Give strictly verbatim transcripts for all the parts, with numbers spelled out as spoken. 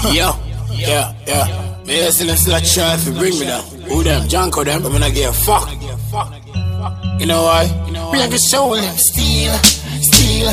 Yo, yeah, yeah. Me listen to that try to bring me down. Who them? Junko them? I'm gonna give a fuck. You know why? We like to show them steal, steal.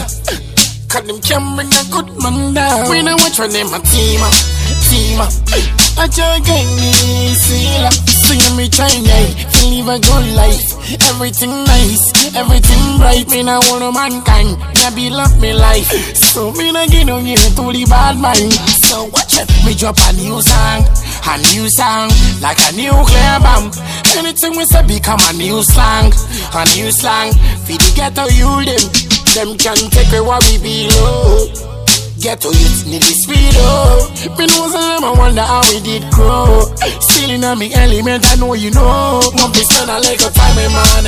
Cut them can bring a good man down. We know which one them a team up, team up. I just get me seal up. See me trying, yeah, to live a good life. Everything nice, everything bright. Me not want no mankind, yeah, be love me life. So me not get on you to the bad mind. So watch it, me drop a new song, a new song, like a nuclear bomb. Anything we say become a new slang, a new slang. For the ghetto you them, them can take away what we below. Ghetto youth need the speed up. Me know some I wonder how we did grow. Still in a me element, I know you know. One percent I like a time and money.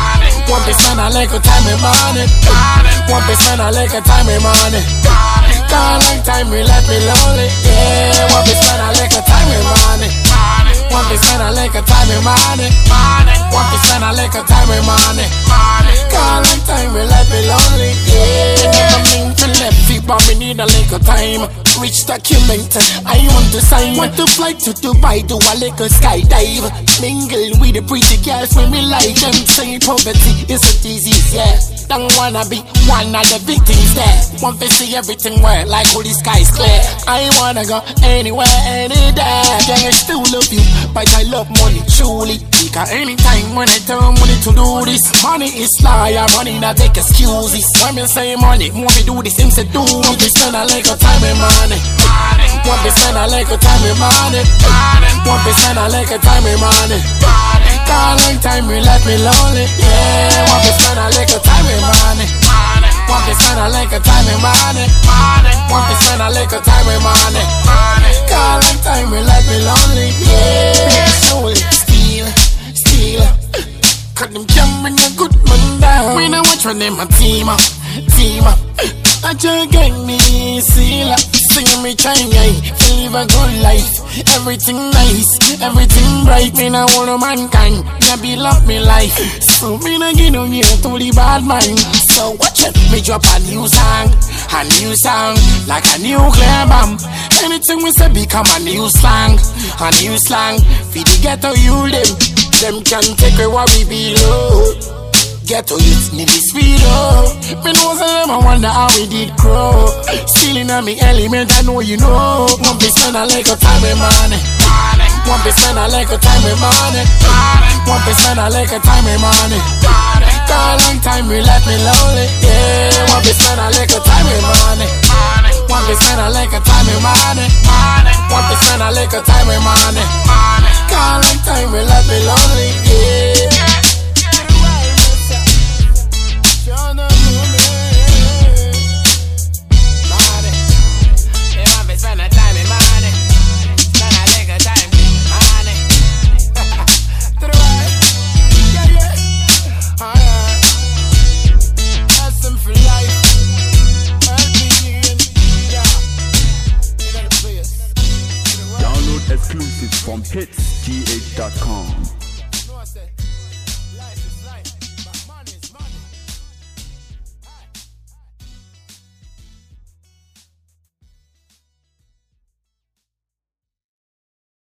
One percent I like a time and money. One percent I like a time and money. Can't like time we let me lonely. Yeah, one percent I like a time and money. One percent I like a time and money. One percent I like a time and money. Can't like time we let me lonely. Yeah, I mean to left feet, but we need a little time. Rich document, I want to sign. Want to fly to Dubai, do a little skydive. Mingle with the pretty girls when we like them. Say poverty is a disease, yeah. Don't wanna be one of the victims there. Want to see everything well, like all the sky's clear. I wanna go anywhere, any day. Gang, I still love you, but I love money truly. Because anytime when I turn money to do this, money is liar, money not take excuses. When me say money, when we do this, him say do. One percent I like a time and money. One percent I like a time and money. One percent I like a time and money. Can't like time we let me lonely. Yeah, one percent I like a time and money. One percent I like a time and money. One percent I like a time and money. Can't like time we let me lonely. Yeah, slowly steal, steal. Cut them can bring a good man down. We know which one them a team up, team up. I just get me seal up. See me trying, yeah, to live a good life. Everything nice, everything bright. Me not want no mankind, yeah, be love me life. So me not get on you to the bad mind. So watch it, me drop a new song, a new song, like a nuclear bomb. Anything we say become a new slang, a new slang. For the ghetto you them, them can take away what we below. Ghetto youth need the speed up. Me know some I wonder how we did grow. Still in a me element, I know you know. One percent I like a time and money. One percent I like a time and money. One percent I like a time and money. Can't like time we let me lonely. Yeah, one percent I like a time and money. One percent I like a time and money. One percent I like a time and money. Can't like time we let me lonely. Yeah. Exclusive from hits g h dot com.